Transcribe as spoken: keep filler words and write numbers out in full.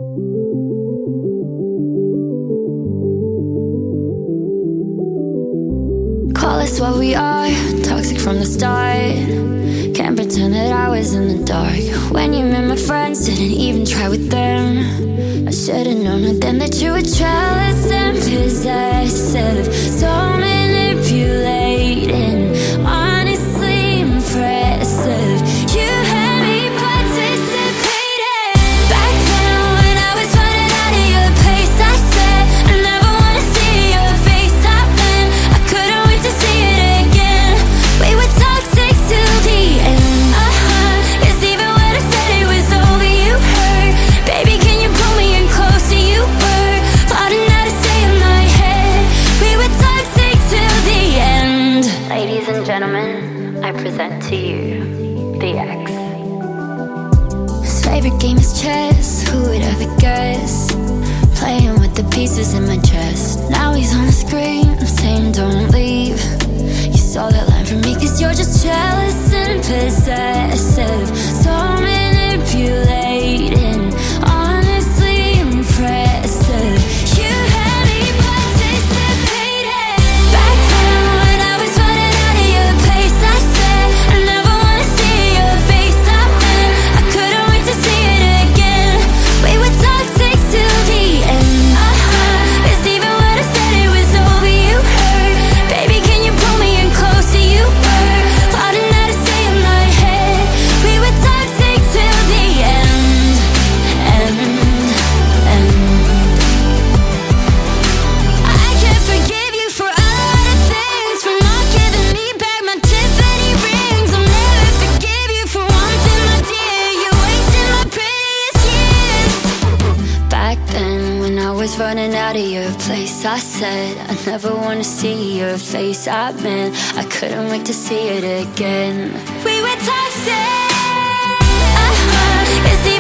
Call us what we are, toxic from the start. Can't pretend that I was in the dark. When you met my friends, didn't even try with them. I should've known then that you were jealous and possessive. So manipulating, honestly impressive. You had me participating. Back then when I was running out of your place, I said I never wanna see your face. I've been, I couldn't wait to see it again. We were toxic till the end. Uh-huh, 'cause even when I said it was over, you hurt. Baby, can you pull me in closer? You were plotting how to stay in my head. We were toxic till the end. Ladies and gentlemen, I present to you the X. His favorite game is chess, who would ever guess? Playing with the pieces in my chest. Now he's on the screen, I'm saying don't leave. You saw that line from me 'cause you're just jealous and possessive. So manipulating, honestly impressive. You had me participating. Back then when I was running out of your place, I said I never wanna see your face. I've been, I couldn't wait to see it again. We were toxic till the end. Uh-huh, 'cause even when I said it was over, you hurt. Baby, can you pull me in closer? You were plotting how to stay in my head. We were toxic till the end. End, end. I can't forgive you for a lot of things, for not giving me back my Tiffany rings. I'll never forgive you for one thing, my dear. You wasted my prettiest years. Back then when I was running out of your place, I said I never wanna see your face. I meant I couldn't wait to see it again. We were toxic. Uh-huh, 'cause